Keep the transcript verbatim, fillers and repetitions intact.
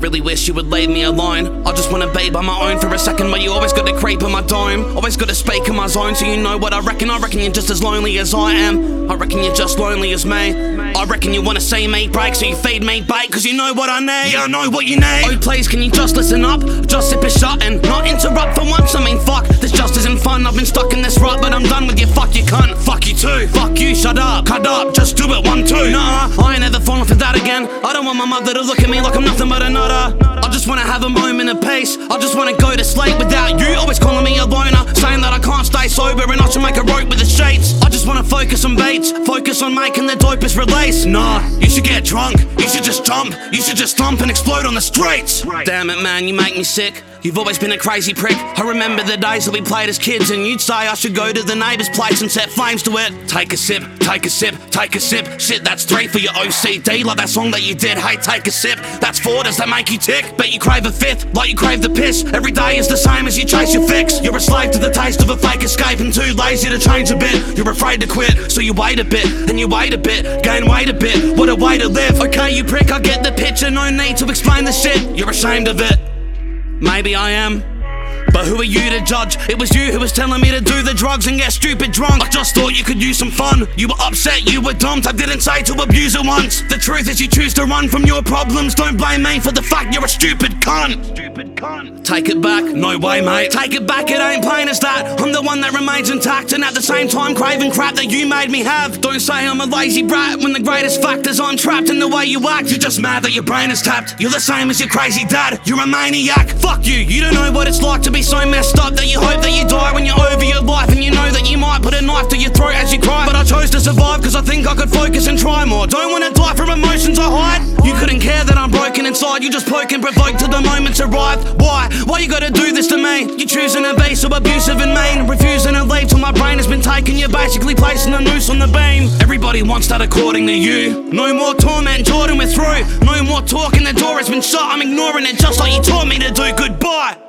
really wish you would leave me alone. I just wanna be by my own for a second, but you always got to creep in my dome. Always got to speak in my zone, so you know what I reckon. I reckon you're just as lonely as I am. I reckon you're just lonely as me. I reckon you wanna see me break, so you feed me bait, cause you know what I need. Yeah, I know what you need. Oh please, can you just listen up? Just sip a shot and not interrupt for once. I mean fuck, this just isn't fun. I've been stuck in this rut, but I'm done with you. Fuck you cunt. Fuck you too. Fuck you, shut up. Cut up, just do it, one, two. Nah, I ain't ever falling for that again. I don't want my mother to look at me like I'm nothing but a nutter. I just wanna have a moment of peace. I just wanna go to sleep without you always calling me a loner, saying that I can't stay sober and I should make a rope with the sheets. I just wanna focus on beats, focus on making the dopest release. Nah, you should get drunk, you should just jump, you should just stomp and explode on the streets. Damn it man, you make me sick. You've always been a crazy prick. I remember the days that we played as kids and you'd say I should go to the neighbour's place and set flames to it. Take a sip, take a sip, take a sip. Shit, that's three for your O C D, like that song that you did. Hey, take a sip, that's four, does that make you tick? Bet you crave a fifth, like you crave the piss. Every day is the same as you chase your fix. You're a slave to the taste of a fake escape and too lazy to change a bit. You're afraid to quit, so you wait a bit, and you wait a bit, gain weight a bit. What a way to live. Okay, you prick, I get the picture, no need to explain the shit. You're ashamed of it. Maybe I am, but who are you to judge? It was you who was telling me to do the drugs and get stupid drunk. I just thought you could use some fun. You were upset, you were dumped. I didn't say to abuse it once. The truth is you choose to run from your problems. Don't blame me for the fact you're a stupid cunt. Stupid cunt. Take it back, no way mate. Take it back, it ain't plain as that. I'm the one that remains intact and at the same time craving crap that you made me have. Don't say I'm a lazy brat when the greatest fact is I'm trapped in the way you act. You're just mad that your brain is tapped. You're the same as your crazy dad. You're a maniac. Fuck you, you don't know what it's like to be so messed up that you hope that you die when you're over your life, and you know that you might put a knife to your throat as you cry. But I chose to survive cause I think I could focus and try more. Don't wanna die from emotions I hide. You couldn't care that I'm broken inside. You just poke and provoke till the moment's arrived. Why? Why you gotta do this to me? You're choosing to be so abusive and mean, refusing to leave till my brain has been taken. You're basically placing a noose on the beam. Everybody wants that according to you. No more torment, Jordan, we're through. No more talking, the door has been shut. I'm ignoring it just like you taught me to do. Goodbye.